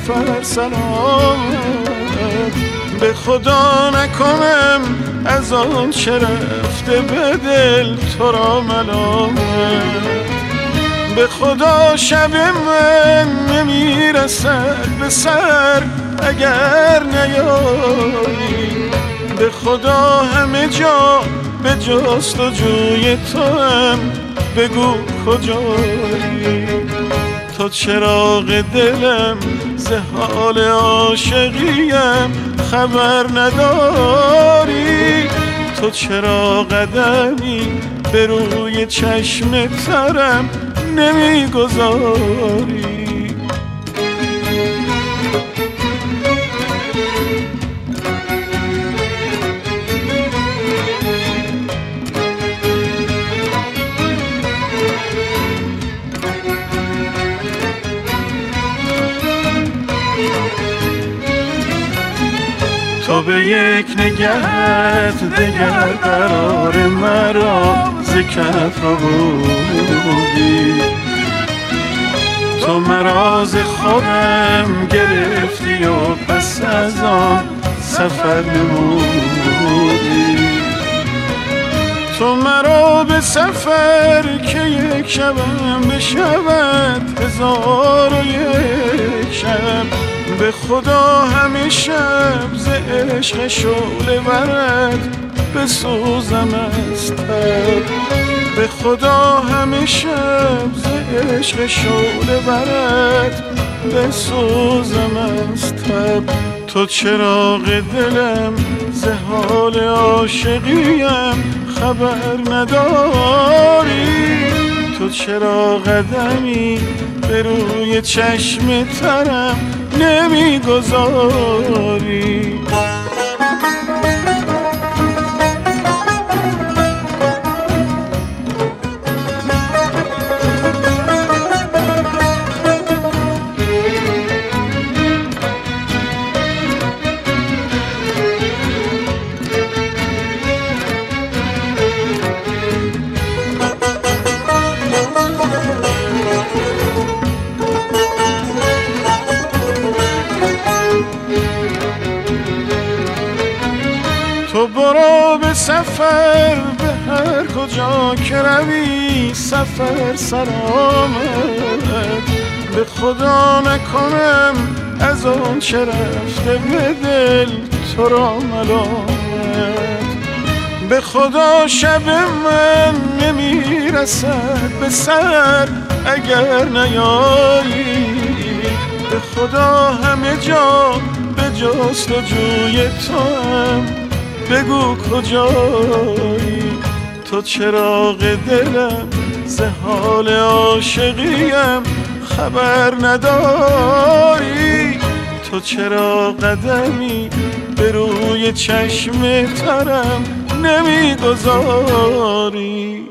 سفر سلامت. به خدا نکنم از آن چه رفته به دل تو را ملامت. به خدا شب من نمیرسد به سر اگر نیایی. به خدا همه جا به جستجوی تو هم بگو کجایی. تو چراغ دلم ز حال عاشقیم خبر نداری. تو چرا قدمی به روی چشم ترم نمیگذاری. تو به یک نگهت دگر قرار مرا ز کف رو بودی. تو مرا ز خودم گرفتی و پس از آن سفر نمودی. تو مرا به سفر که یک شبم بشود 1001 شب. به خدا همه شب ز عشق شعله ورد بسوزم از تب. به خدا همه شب ز عشق شعله ورد بسوزم از تب. تو چراغ دلم ز حال عاشقیم خبر نداری. تو چرا قدمی به روی چشم ترم نمیگذاری. تو برو به سفر به هر کجا که روی سفر سلامت. به خدا نکنم از آن چه رفته به دل تو را ملامت. به خدا شب من نمیرسد به سر اگر نیایی. به خدا همه جا به جستجوی تو هم بگو کجایی. تو چراغ دلم ز حال عاشقیم خبر نداری. تو چرا قدمی به روی چشم ترم نمیگذاری.